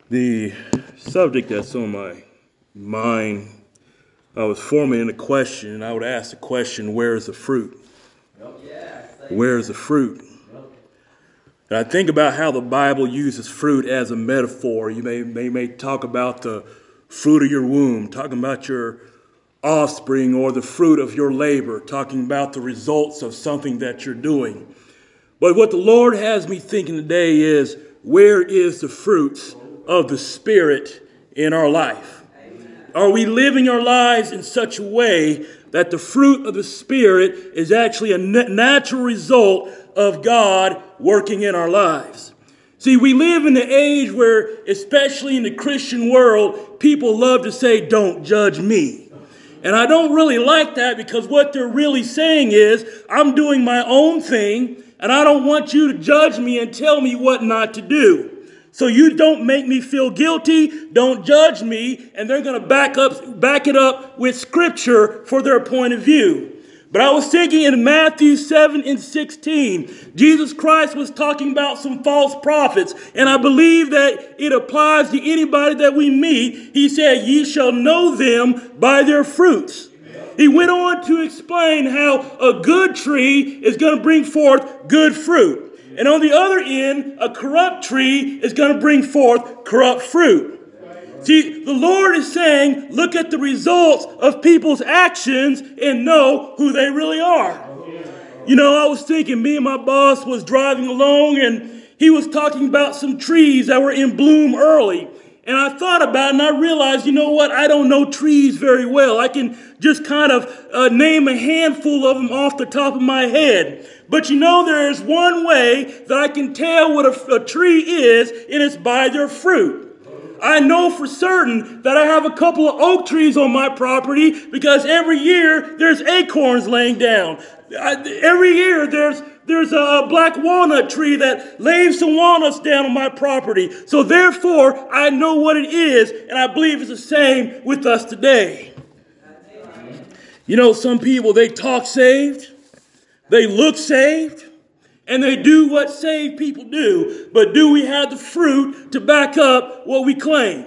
The subject that's on my mind, I was forming a question, and I would ask the question, where is the fruit? Where is the fruit? And I think about how the Bible uses fruit as a metaphor. You may talk about the fruit of your womb, talking about your offspring, or the fruit of your labor, talking about the results of something that you're doing. But what the Lord has me thinking today is, where is the fruits of the Spirit in our life? Are we living our lives in such a way that the fruit of the Spirit is actually a natural result of God working in our lives? See, we live in the age where, especially in the Christian world, people love to say, "Don't judge me." And I don't really like that, because what they're really saying is, I'm doing my own thing, and I don't want you to judge me and tell me what not to do. So you don't make me feel guilty, don't judge me, and they're going to back it up with Scripture for their point of view. But I was thinking in Matthew 7:16, Jesus Christ was talking about some false prophets, and I believe that it applies to anybody that we meet. He said, "Ye shall know them by their fruits." He went on to explain how a good tree is going to bring forth good fruit. And on the other end, a corrupt tree is going to bring forth corrupt fruit. See, the Lord is saying, look at the results of people's actions and know who they really are. You know, I was thinking, me and my boss was driving along, and he was talking about some trees that were in bloom early. And I thought about it, and I realized, you know what? I don't know trees very well. I can just kind of name a handful of them off the top of my head. But you know, there is one way that I can tell what a tree is, and it's by their fruit. I know for certain that I have a couple of oak trees on my property, because every year there's acorns laying down. Every year there's a black walnut tree that lays some walnuts down on my property. So therefore, I know what it is, and I believe it's the same with us today. You know, some people, they talk saved, they look saved, and they do what saved people do. But do we have the fruit to back up what we claim?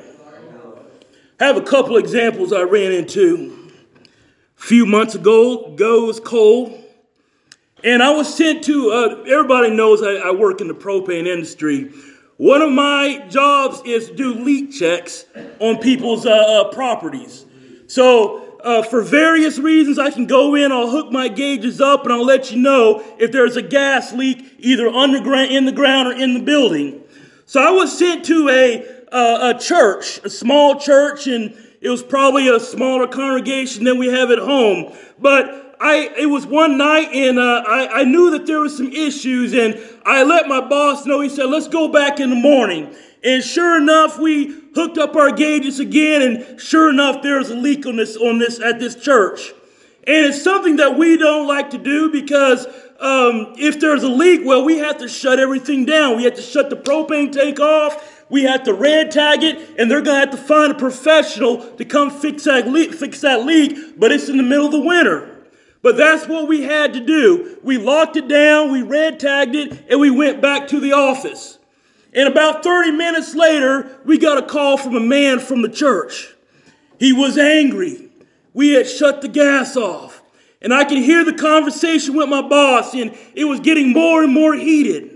I have a couple examples I ran into. A few months ago, it was cold. And I was sent to, everybody knows I work in the propane industry. One of my jobs is to do leak checks on people's properties. So for various reasons, I can go in, I'll hook my gauges up, and I'll let you know if there's a gas leak either underground, in the ground, or in the building. So I was sent to a church, a small church, and it was probably a smaller congregation than we have at home. But it was one night, and I knew that there was some issues, and I let my boss know. He said, "Let's go back in the morning." And sure enough, we hooked up our gauges again, and sure enough, there was a leak on this at this church. And it's something that we don't like to do, because if there's a leak, well, we have to shut everything down. We have to shut the propane tank off. We have to red tag it, and they're going to have to find a professional to come fix that leak, but it's in the middle of the winter. But that's what we had to do. We locked it down, we red tagged it, and we went back to the office. And about 30 minutes later, we got a call from a man from the church. He was angry. We had shut the gas off. And I could hear the conversation with my boss, and it was getting more and more heated.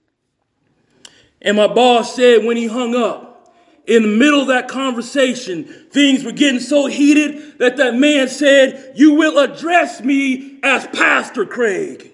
And my boss said when he hung up, in the middle of that conversation, things were getting so heated that man said, "You will address me as Pastor Craig."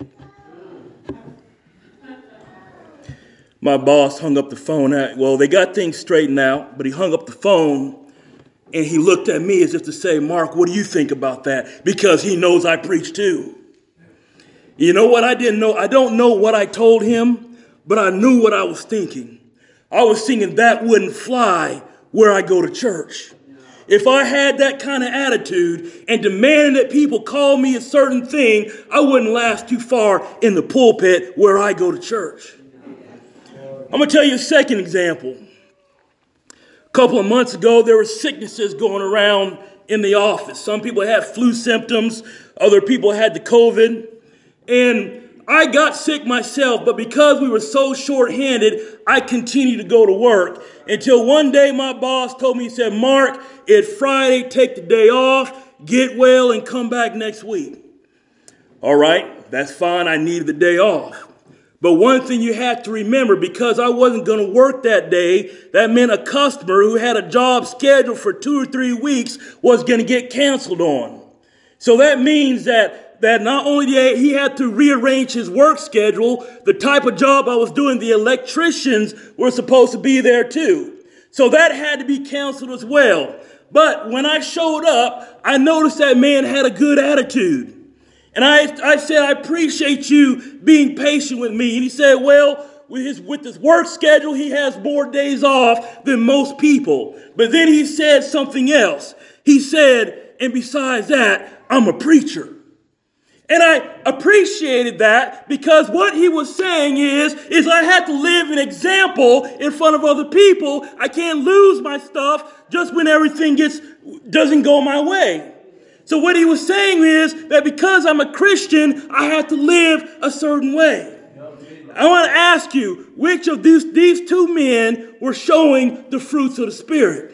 My boss hung up the phone. Well, they got things straightened out, but he hung up the phone, and he looked at me as if to say, "Mark, what do you think about that?" Because he knows I preach too. You know what I didn't know? I don't know what I told him, but I knew what I was thinking. I was thinking that wouldn't fly where I go to church. If I had that kind of attitude and demanding that people call me a certain thing, I wouldn't last too far in the pulpit where I go to church. I'm going to tell you a second example. A couple of months ago, there were sicknesses going around in the office. Some people had flu symptoms. Other people had the COVID. And I got sick myself, but because we were so short-handed, I continued to go to work until one day my boss told me, he said, Mark, it's Friday, take the day off, get well, and come back next week. All right, that's fine. I needed the day off. But one thing you have to remember, because I wasn't going to work that day, that meant a customer who had a job scheduled for 2 or 3 weeks was going to get canceled on. So that means that not only did he had to rearrange his work schedule, the type of job I was doing, the electricians were supposed to be there too. So that had to be canceled as well. But when I showed up, I noticed that man had a good attitude. And I said, I appreciate you being patient with me. And he said, well, with his work schedule, he has more days off than most people. But then he said something else. He said, and besides that, I'm a preacher. And I appreciated that because what he was saying is I had to live an example in front of other people. I can't lose my stuff just when everything doesn't go my way. So what he was saying is that because I'm a Christian, I have to live a certain way. I want to ask you, which of these two men were showing the fruits of the Spirit?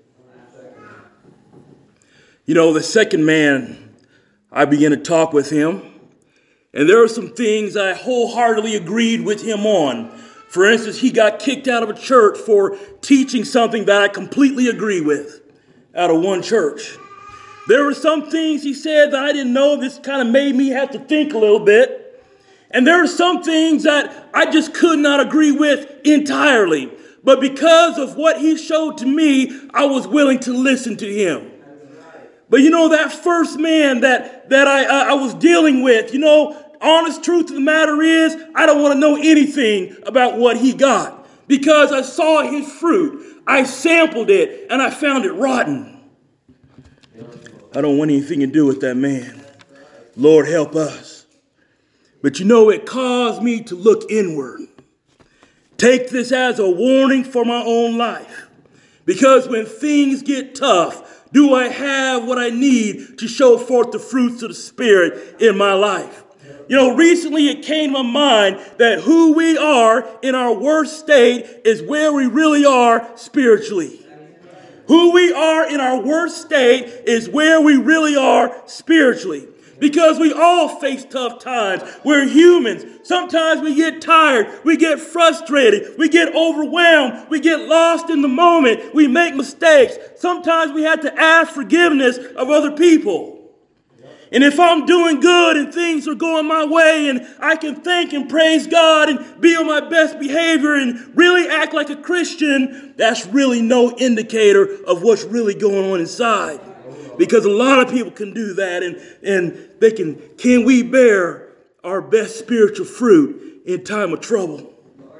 You know, the second man, I began to talk with him, and there were some things I wholeheartedly agreed with him on. For instance, he got kicked out of a church for teaching something that I completely agree with out of one church. There were some things he said that I didn't know. This kind of made me have to think a little bit. And there are some things that I just could not agree with entirely. But because of what he showed to me, I was willing to listen to him. But you know, that first man that I was dealing with, you know, honest truth of the matter is, I don't want to know anything about what he got. Because I saw his fruit. I sampled it and I found it rotten. I don't want anything to do with that man. Lord, help us. But you know, it caused me to look inward. Take this as a warning for my own life. Because when things get tough, do I have what I need to show forth the fruits of the Spirit in my life? You know, recently it came to my mind that who we are in our worst state is where we really are spiritually. Who we are in our worst state is where we really are spiritually. Because we all face tough times. We're humans. Sometimes we get tired. We get frustrated. We get overwhelmed. We get lost in the moment. We make mistakes. Sometimes we have to ask forgiveness of other people. And if I'm doing good and things are going my way and I can thank and praise God and be on my best behavior and really act like a Christian, that's really no indicator of what's really going on inside. Because a lot of people can do that and they can we bear our best spiritual fruit in time of trouble?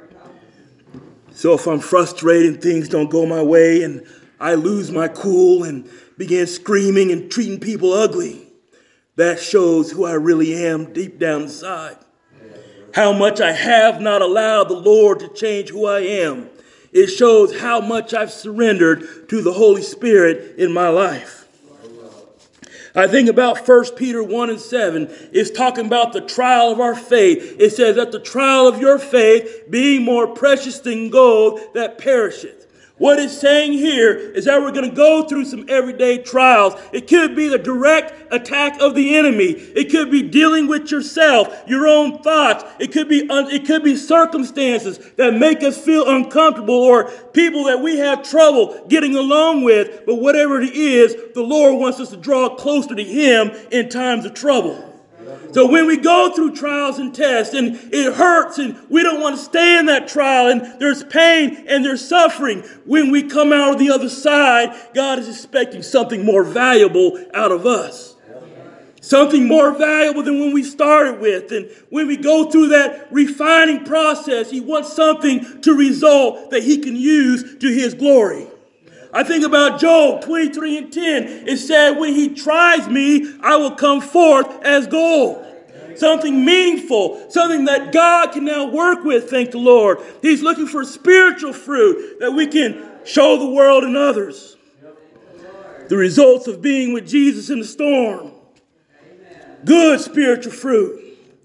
So if I'm frustrated and things don't go my way and I lose my cool and begin screaming and treating people ugly, that shows who I really am deep down inside. How much I have not allowed the Lord to change who I am. It shows how much I've surrendered to the Holy Spirit in my life. I think about 1 Peter 1:7. It's talking about the trial of our faith. It says that the trial of your faith being more precious than gold that perisheth. What it's saying here is that we're going to go through some everyday trials. It could be the direct attack of the enemy. It could be dealing with yourself, your own thoughts. It could be circumstances that make us feel uncomfortable or people that we have trouble getting along with. But whatever it is, the Lord wants us to draw closer to Him in times of trouble. So when we go through trials and tests and it hurts and we don't want to stay in that trial and there's pain and there's suffering, when we come out of the other side, God is expecting something more valuable out of us. Something more valuable than when we started with. And when we go through that refining process, He wants something to result that He can use to His glory. I think about Job 23:10. It said, when He tries me, I will come forth as gold. Something meaningful, something that God can now work with, thank the Lord. He's looking for spiritual fruit that we can show the world and others. The results of being with Jesus in the storm. Good spiritual fruit.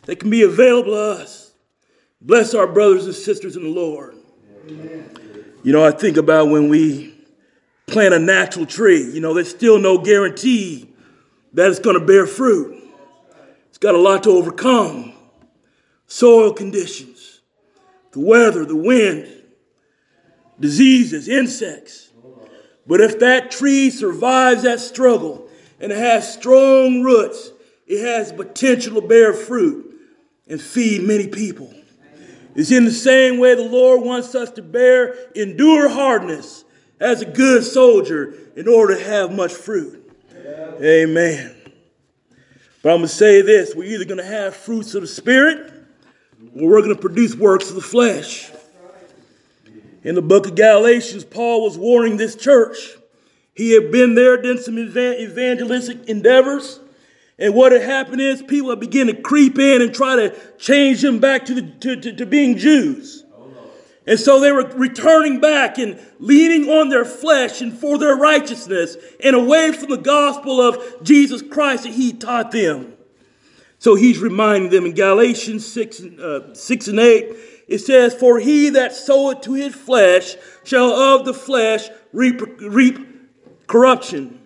that can be available to us. Bless our brothers and sisters in the Lord. Amen. You know, I think about when we plant a natural tree, you know, there's still no guarantee that it's going to bear fruit. It's got a lot to overcome. Soil conditions, the weather, the wind, diseases, insects. But if that tree survives that struggle and it has strong roots, it has potential to bear fruit and feed many people. It's in the same way the Lord wants us to endure hardness as a good soldier in order to have much fruit. Yeah. Amen. But I'm going to say this. We're either going to have fruits of the Spirit or we're going to produce works of the flesh. In the book of Galatians, Paul was warning this church. He had been there, done some evangelistic endeavors. And what had happened is people had begun to creep in and try to change them back to being Jews. And so they were returning back and leaning on their flesh and for their righteousness and away from the gospel of Jesus Christ that he taught them. So he's reminding them in Galatians 6 and 8, it says, "For he that soweth to his flesh shall of the flesh reap corruption."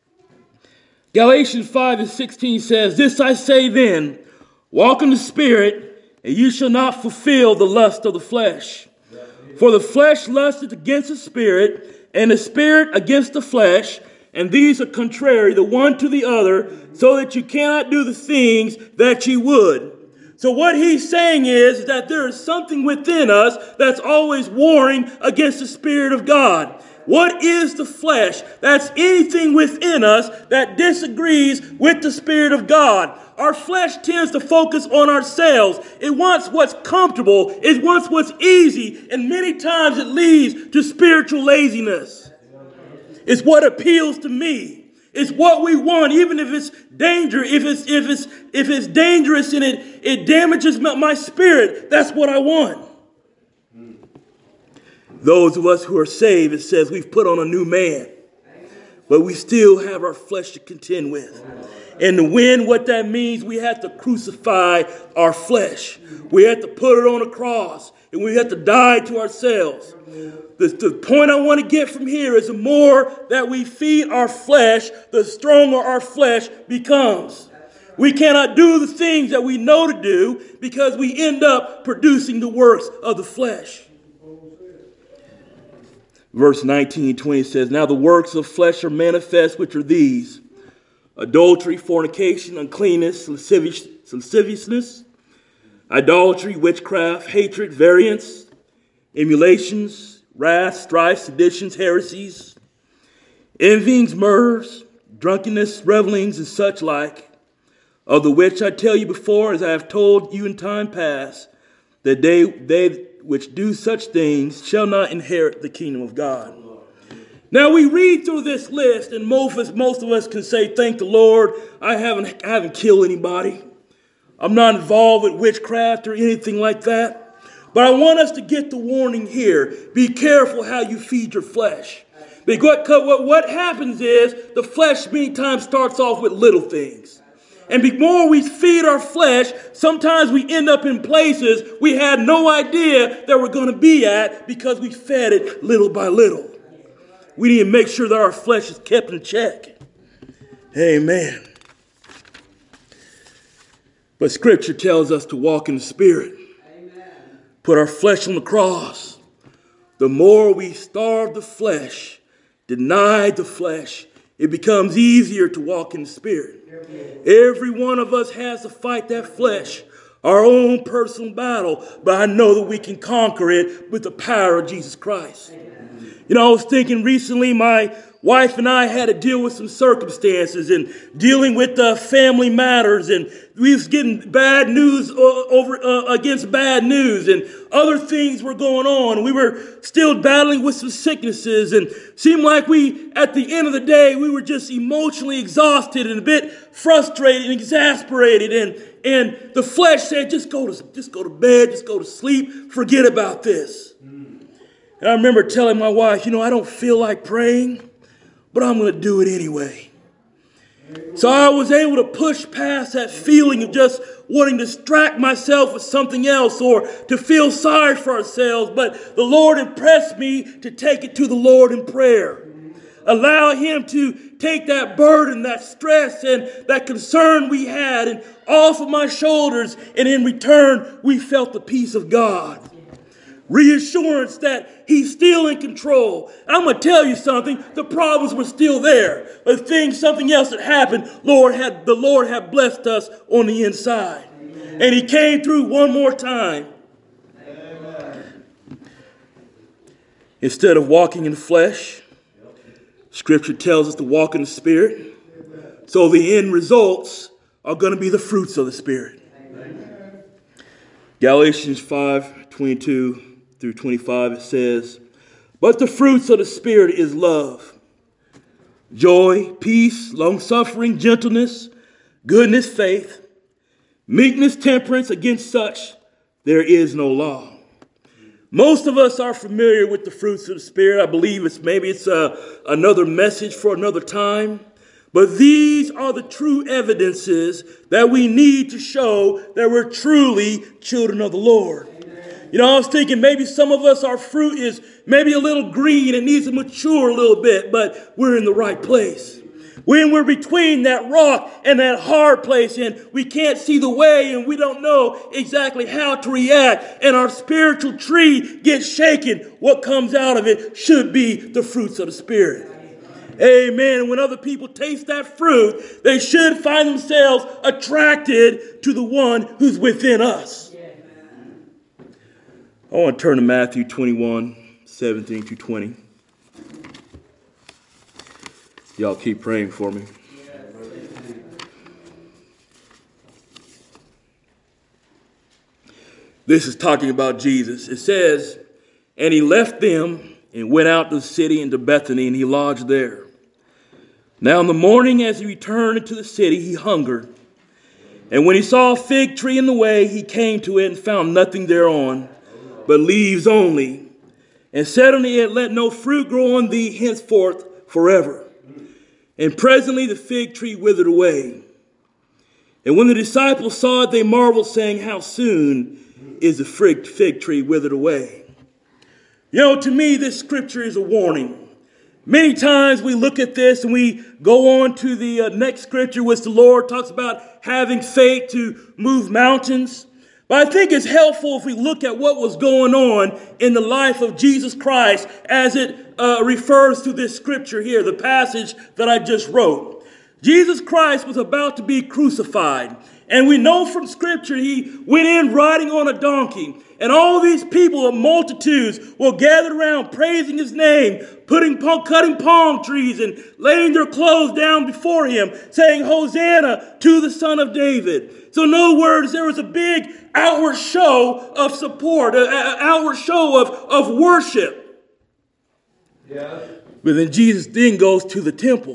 Galatians 5 and 16 says, "This I say then, walk in the Spirit, and you shall not fulfill the lust of the flesh. For the flesh lusteth against the Spirit, and the Spirit against the flesh, and these are contrary the one to the other, so that you cannot do the things that ye would." So what he's saying is that there is something within us that's always warring against the Spirit of God. What is the flesh? That's anything within us that disagrees with the Spirit of God. Our flesh tends to focus on ourselves. It wants what's comfortable. It wants what's easy. And many times it leads to spiritual laziness. It's what appeals to me. It's what we want, even if it's danger. If it's dangerous and it damages my spirit, that's what I want. Those of us who are saved, it says we've put on a new man, but we still have our flesh to contend with. And to win, what that means, we have to crucify our flesh. We have to put it on a cross, and we have to die to ourselves. The point I want to get from here is the more that we feed our flesh, the stronger our flesh becomes. We cannot do the things that we know to do because we end up producing the works of the flesh. Verse 19 and 20 says, "Now the works of flesh are manifest, which are these: adultery, fornication, uncleanness, lasciviousness, idolatry, witchcraft, hatred, variance, emulations, wrath, strife, seditions, heresies, envyings, murders, drunkenness, revelings, and such like, of the which I tell you before, as I have told you in time past, that they which do such things shall not inherit the kingdom of God." Now we read through this list, and most of us can say, "Thank the Lord, I haven't killed anybody. I'm not involved with witchcraft or anything like that." But I want us to get the warning here. Be careful how you feed your flesh. Because what happens is the flesh many times starts off with little things. And the more we feed our flesh, sometimes we end up in places we had no idea that we're going to be at because we fed it little by little. We need to make sure that our flesh is kept in check. Amen. But Scripture tells us to walk in the Spirit. Amen. Put our flesh on the cross. The more we starve the flesh, deny the flesh, it becomes easier to walk in the Spirit. Every one of us has to fight that flesh, our own personal battle, but I know that we can conquer it with the power of Jesus Christ. You know, I was thinking recently, my wife and I had to deal with some circumstances and dealing with family matters, and we was getting bad news against bad news, and other things were going on. We were still battling with some sicknesses, and seemed like at the end of the day, we were just emotionally exhausted and a bit frustrated and exasperated, and the flesh said, just go to bed, just go to sleep, forget about this. And I remember telling my wife, I don't feel like praying, but I'm going to do it anyway. So I was able to push past that feeling of just wanting to distract myself with something else or to feel sorry for ourselves. But the Lord impressed me to take it to the Lord in prayer. Allow him to take that burden, that stress, and that concern we had and off of my shoulders. And in return, we felt the peace of God. Reassurance that he's still in control. I'm going to tell you something. The problems were still there. But something else had happened. The Lord had blessed us on the inside. Amen. And he came through one more time. Amen. Instead of walking in the flesh, Scripture tells us to walk in the Spirit. So the end results are going to be the fruits of the Spirit. Amen. Galatians 5:22 through 25, it says, "But the fruits of the Spirit is love, joy, peace, long-suffering, gentleness, goodness, faith, meekness, temperance. Against such there is no law." Most of us are familiar with the fruits of the Spirit. I believe it's another message for another time. But these are the true evidences that we need to show that we're truly children of the Lord. You know, I was thinking maybe some of us, our fruit is maybe a little green and needs to mature a little bit, but we're in the right place. When we're between that rock and that hard place and we can't see the way and we don't know exactly how to react and our spiritual tree gets shaken, what comes out of it should be the fruits of the Spirit. Amen. And when other people taste that fruit, they should find themselves attracted to the one who's within us. I want to turn to Matthew 21:17 through 20. Y'all keep praying for me. This is talking about Jesus. It says, "And he left them and went out to the city into Bethany, and he lodged there. Now in the morning as he returned into the city, he hungered. And when he saw a fig tree in the way, he came to it and found nothing thereon, but leaves only, and said unto it, Let no fruit grow on thee henceforth forever. And presently the fig tree withered away. And when the disciples saw it, they marveled, saying, How soon is the fig tree withered away?" You know, to me, this scripture is a warning. Many times we look at this and we go on to the next scripture, which the Lord talks about having faith to move mountains. But I think it's helpful if we look at what was going on in the life of Jesus Christ as it refers to this scripture here, the passage that I just wrote. Jesus Christ was about to be crucified. And we know from scripture he went in riding on a donkey. And all these people of multitudes were gathered around praising his name, cutting palm trees and laying their clothes down before him, saying, Hosanna to the Son of David. So in other words, there was a big outward show of support, an outward show of worship. Yeah. But then Jesus then goes to the temple.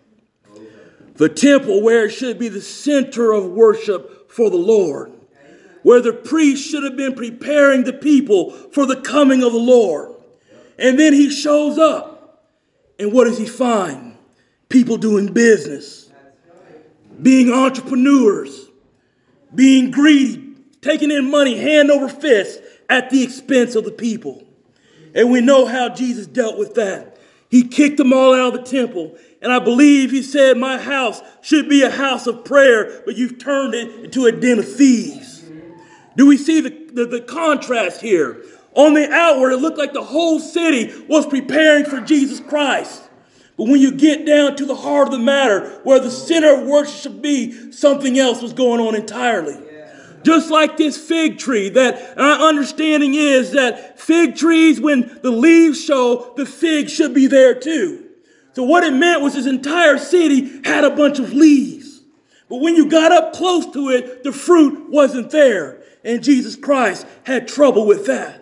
The temple where it should be the center of worship for the Lord. Where the priest should have been preparing the people for the coming of the Lord. And then he shows up. And what does he find? People doing business. Being entrepreneurs. Being greedy. Taking in money hand over fist at the expense of the people. And we know how Jesus dealt with that. He kicked them all out of the temple. And I believe he said, my house should be a house of prayer, but you've turned it into a den of thieves. Do we see the contrast here? On the outward, it looked like the whole city was preparing for Jesus Christ. But when you get down to the heart of the matter, where the center of worship should be, something else was going on entirely. Just like this fig tree, that our understanding is that fig trees, when the leaves show, the fig should be there too. So what it meant was this entire city had a bunch of leaves. But when you got up close to it, the fruit wasn't there. And Jesus Christ had trouble with that.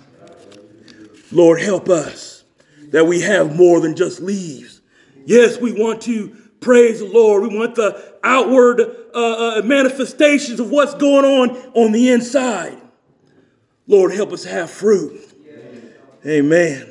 Lord, help us that we have more than just leaves. Yes, we want to praise the Lord. We want the outward manifestations of what's going on the inside. Lord, help us have fruit. Amen.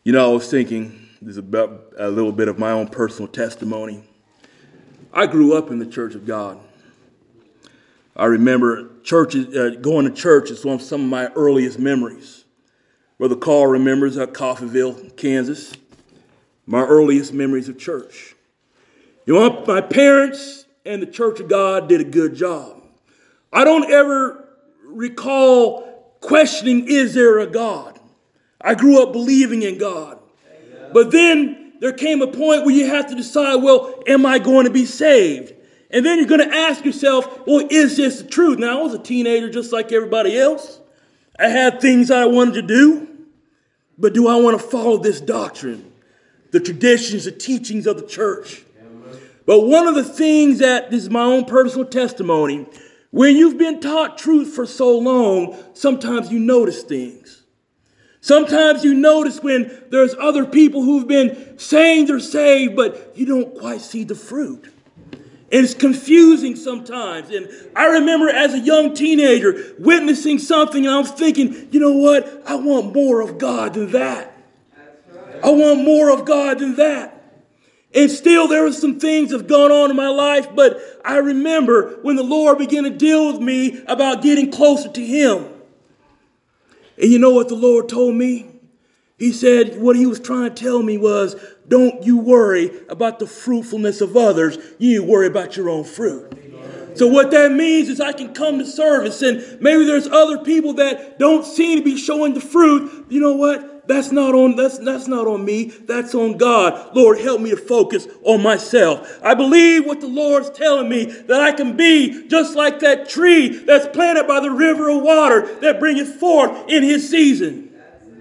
You know, I was thinking, this is about a little bit of my own personal testimony. I grew up in the Church of God. I remember going to church is one of some of my earliest memories. Brother Carl remembers at Coffeyville, Kansas, my earliest memories of church. You know, my parents and the Church of God did a good job. I don't ever recall questioning, is there a God? I grew up believing in God. But then there came a point where you have to decide, well, am I going to be saved? And then you're going to ask yourself, well, is this the truth? Now, I was a teenager just like everybody else. I had things I wanted to do. But do I want to follow this doctrine, the traditions, the teachings of the church? But one of the things that this is my own personal testimony, when you've been taught truth for so long, sometimes you notice things. Sometimes you notice when there's other people who've been saying they're saved, but you don't quite see the fruit. And it's confusing sometimes. And I remember as a young teenager witnessing something, and I was thinking, you know what? I want more of God than that. I want more of God than that. And still there were some things that have gone on in my life, but I remember when the Lord began to deal with me about getting closer to Him. And you know what the Lord told me? He said what He was trying to tell me was, don't you worry about the fruitfulness of others. You worry about your own fruit. So what that means is I can come to service and maybe there's other people that don't seem to be showing the fruit. You know what? That's not on me. That's on God. Lord, help me to focus on myself. I believe what the Lord's telling me, that I can be just like that tree that's planted by the river of water that bringeth forth in His season.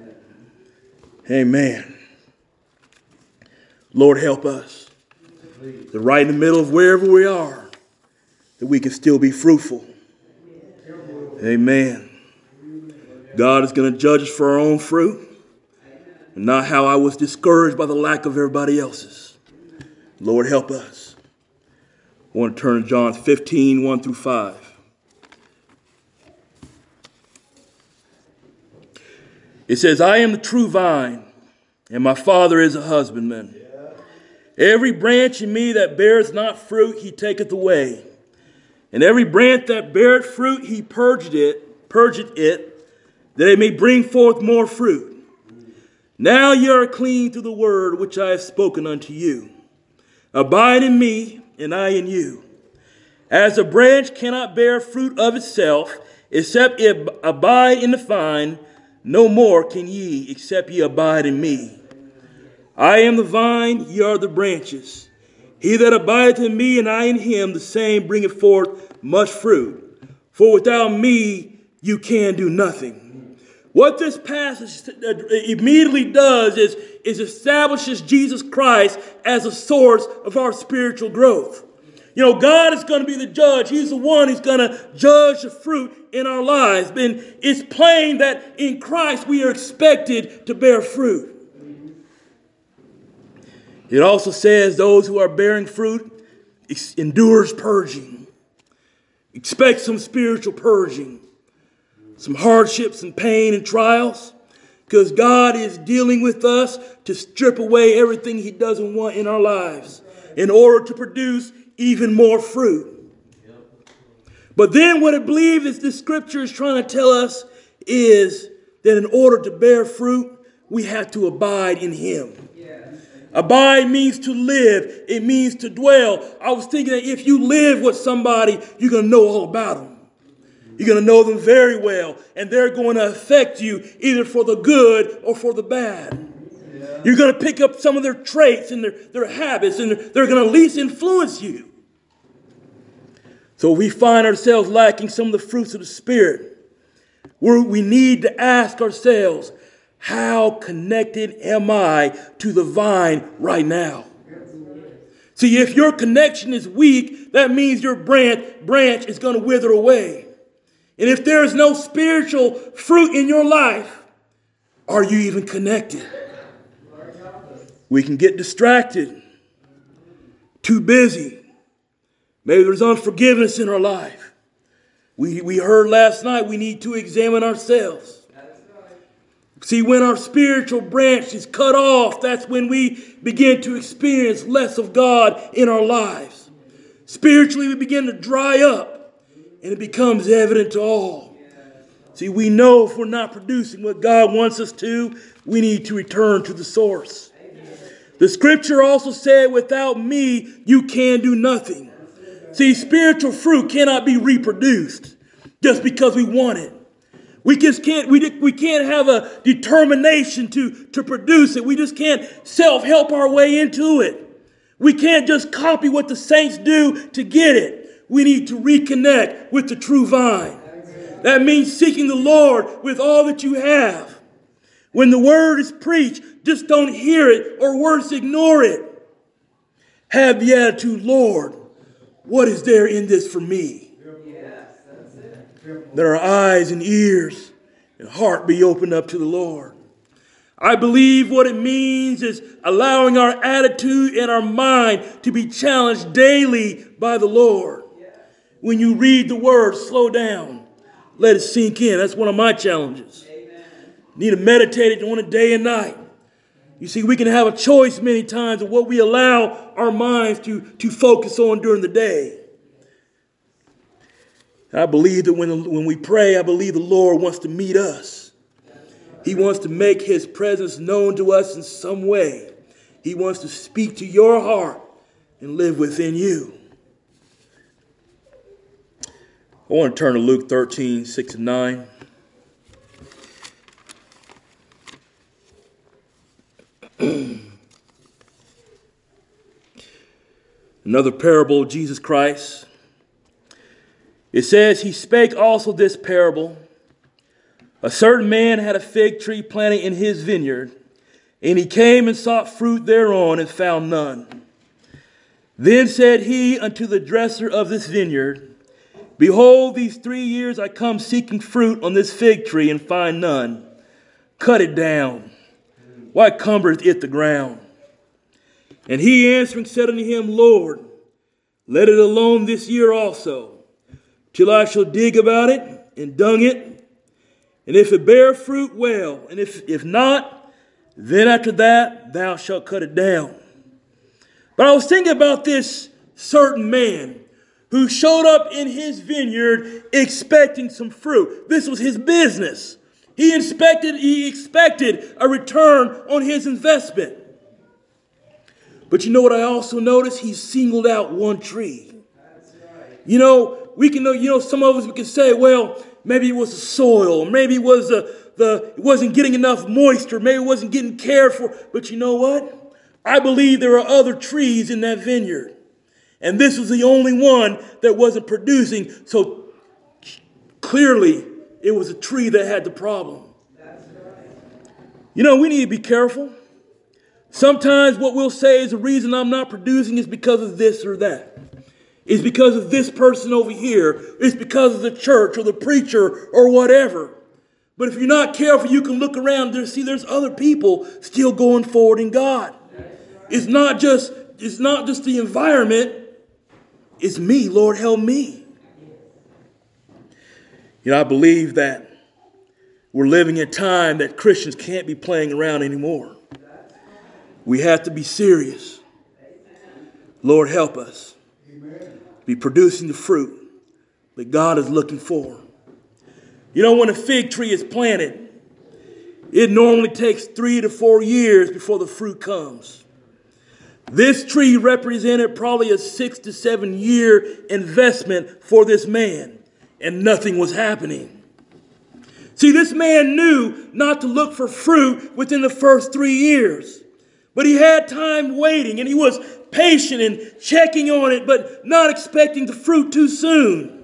Amen. Lord, help us to right in the middle of wherever we are, that we can still be fruitful. Amen. God is going to judge us for our own fruit, and not how I was discouraged by the lack of everybody else's. Lord, help us. I want to turn to John 15, 1 through 5. It says, I am the true vine, and my Father is a husbandman. Every branch in me that beareth not fruit, He taketh away. And every branch that beareth fruit, He purgeth it, that it may bring forth more fruit. Now ye are clean through the word which I have spoken unto you. Abide in me, and I in you. As a branch cannot bear fruit of itself, except it abide in the vine, no more can ye, except ye abide in me. I am the vine, ye are the branches. He that abideth in me, and I in him, the same bringeth forth much fruit. For without me you can do nothing. What this passage immediately does is establishes Jesus Christ as a source of our spiritual growth. You know, God is going to be the judge. He's the one who's going to judge the fruit in our lives. And it's plain that in Christ we are expected to bear fruit. It also says those who are bearing fruit endures purging. Expect some spiritual purging, some hardships and pain and trials, because God is dealing with us to strip away everything He doesn't want in our lives in order to produce even more fruit. But then what I believe is the scripture is trying to tell us is that in order to bear fruit, we have to abide in Him. Abide means to live. It means to dwell. I was thinking that if you live with somebody, you're going to know all about them. You're going to know them very well. And they're going to affect you either for the good or for the bad. You're going to pick up some of their traits and their habits, and they're going to at least influence you. So we find ourselves lacking some of the fruits of the Spirit. We need to ask ourselves, how connected am I to the vine right now? See, if your connection is weak, that means your branch is going to wither away. And if there is no spiritual fruit in your life, are you even connected? We can get distracted, too busy. Maybe there's unforgiveness in our life. We heard last night we need to examine ourselves. See, when our spiritual branch is cut off, that's when we begin to experience less of God in our lives. Spiritually, we begin to dry up, and it becomes evident to all. See, we know if we're not producing what God wants us to, we need to return to the source. The scripture also said, without me, you can do nothing. See, spiritual fruit cannot be reproduced just because we want it. We can't have a determination to produce it. We just can't self-help our way into it. We can't just copy what the saints do to get it. We need to reconnect with the true vine. That means seeking the Lord with all that you have. When the word is preached, just don't hear it, or worse, ignore it. Have the attitude, Lord, what is there in this for me? That our eyes and ears and heart be opened up to the Lord. I believe what it means is allowing our attitude and our mind to be challenged daily by the Lord. When you read the word, slow down. Let it sink in. That's one of my challenges. Need to meditate it on it day and night. You see, we can have a choice many times of what we allow our minds to focus on during the day. I believe that when we pray, I believe the Lord wants to meet us. He wants to make his presence known to us in some way. He wants to speak to your heart and live within you. I want to turn to Luke 13, 6 and 9. Another parable of Jesus Christ. It says, he spake also this parable. A certain man had a fig tree planted in his vineyard, and he came and sought fruit thereon and found none. Then said he unto the dresser of this vineyard, behold, these 3 years I come seeking fruit on this fig tree and find none. Cut it down. Why cumbereth it the ground? And he answering said unto him, Lord, let it alone this year also, till I shall dig about it and dung it. And if it bear fruit, well, and if not, then after that thou shalt cut it down. But I was thinking about this certain man who showed up in his vineyard expecting some fruit. This was his business. He expected a return on his investment. But you know what I also noticed? He singled out one tree. Some of us we can say, well, maybe it was the soil, maybe it was it wasn't getting enough moisture, maybe it wasn't getting cared for. But you know what? I believe there are other trees in that vineyard. And this was the only one that wasn't producing. So clearly it was a tree that had the problem. We need to be careful. Sometimes what we'll say is the reason I'm not producing is because of this or that. It's because of this person over here. It's because of the church or the preacher or whatever. But if you're not careful, you can look around and see there's other people still going forward in God. It's not just the environment. It's me. Lord, help me. I believe that we're living in a time that Christians can't be playing around anymore. We have to be serious. Lord, help us be producing the fruit that God is looking for. When a fig tree is planted, it normally takes 3 to 4 years before the fruit comes. This tree represented probably a 6 to 7 year investment for this man, and nothing was happening. See, this man knew not to look for fruit within the first 3 years. But he had time waiting, and he was patient and checking on it, but not expecting the fruit too soon.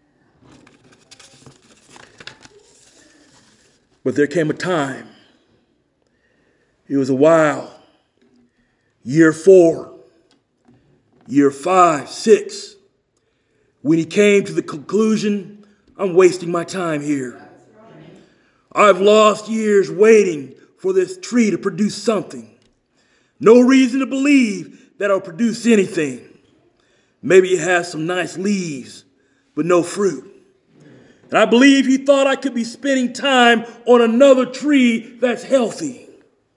But there came a time. It was a while. Year 4, year 5, 6. When he came to the conclusion, I'm wasting my time here. I've lost years waiting for this tree to produce something. No reason to believe that it'll produce anything. Maybe it has some nice leaves, but no fruit. And I believe he thought I could be spending time on another tree that's healthy.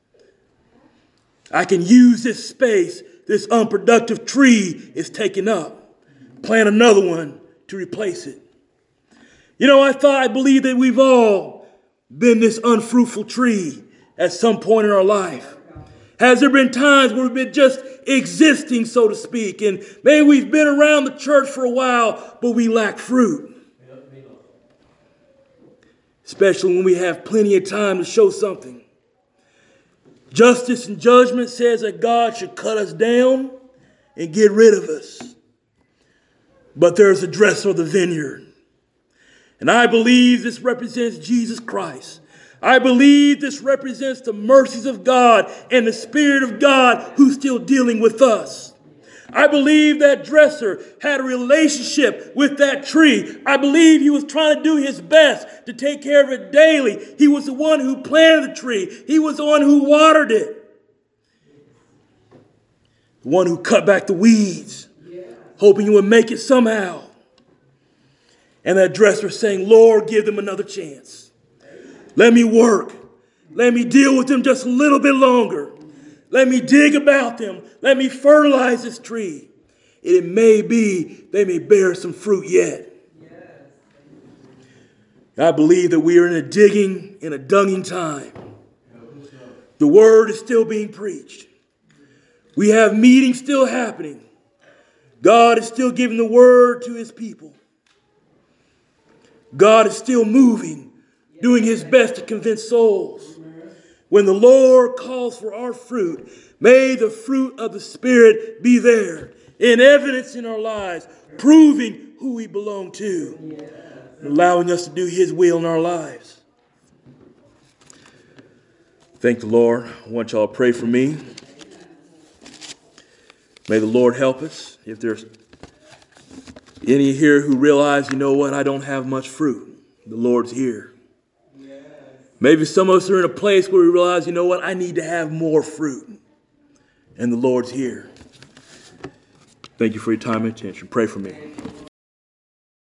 I can use this space this unproductive tree is taken up. Plant another one to replace it. I believe that we've all been this unfruitful tree at some point in our life. Has there been times where we've been just existing, so to speak, and maybe we've been around the church for a while, but we lack fruit? Especially when we have plenty of time to show something. Justice and judgment says that God should cut us down and get rid of us. But there's a dresser of the vineyard. And I believe this represents Jesus Christ. I believe this represents the mercies of God and the Spirit of God who's still dealing with us. I believe that dresser had a relationship with that tree. I believe he was trying to do his best to take care of it daily. He was the one who planted the tree. He was the one who watered it. The one who cut back the weeds, hoping he would make it somehow. And that dresser saying, Lord, give them another chance. Let me work. Let me deal with them just a little bit longer. Let me dig about them. Let me fertilize this tree. It may be they may bear some fruit yet. I believe that we are in a digging and a dunging time. The word is still being preached. We have meetings still happening. God is still giving the word to his people. God is still moving, doing his best to convince souls. When the Lord calls for our fruit, may the fruit of the Spirit be there in evidence in our lives, proving who we belong to, allowing us to do his will in our lives. Thank the Lord. I want y'all to pray for me. May the Lord help us. If there's any here who realize, I don't have much fruit, the Lord's here. Maybe some of us are in a place where we realize, I need to have more fruit. And the Lord's here. Thank you for your time and attention. Pray for me.